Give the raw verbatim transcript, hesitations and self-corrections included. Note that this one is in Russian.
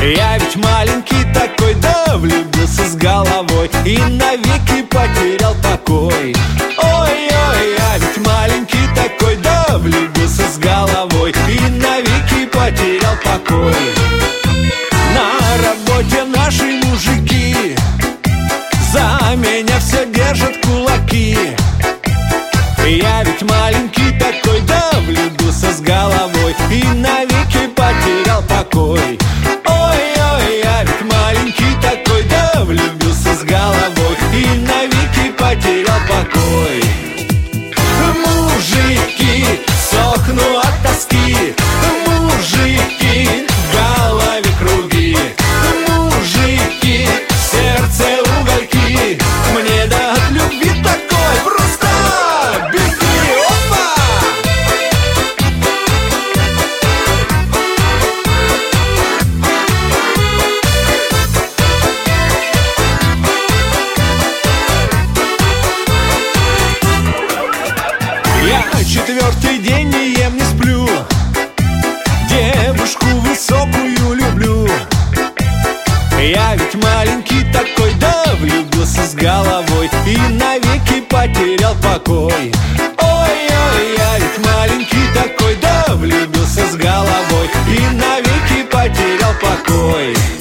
Я ведь маленький такой, да влюбился с головой и навеки потерял покой. Ой-ой, я ведь маленький такой, да влюбился с головой и навеки потерял покой. На работе наши мужики за меня все держат кулаки. Я ведь маленький такой, да влюбился с головой и навеки потерял покой. Ой-ой, я ведь маленький такой, да влюбился с головой и навеки потерял покой. Мужики, сохну от тоски, мужики, в голове круги, мужики, в сердце угольки. Мне да от любви такой просто беги, опа! Я четвертый день не ем, не сплю, девушку высокую люблю. Я ведь маленький такой, да влюбился с головой и навеки потерял покой. Ой-ой, я ведь маленький такой, да влюбился с головой и навеки потерял покой.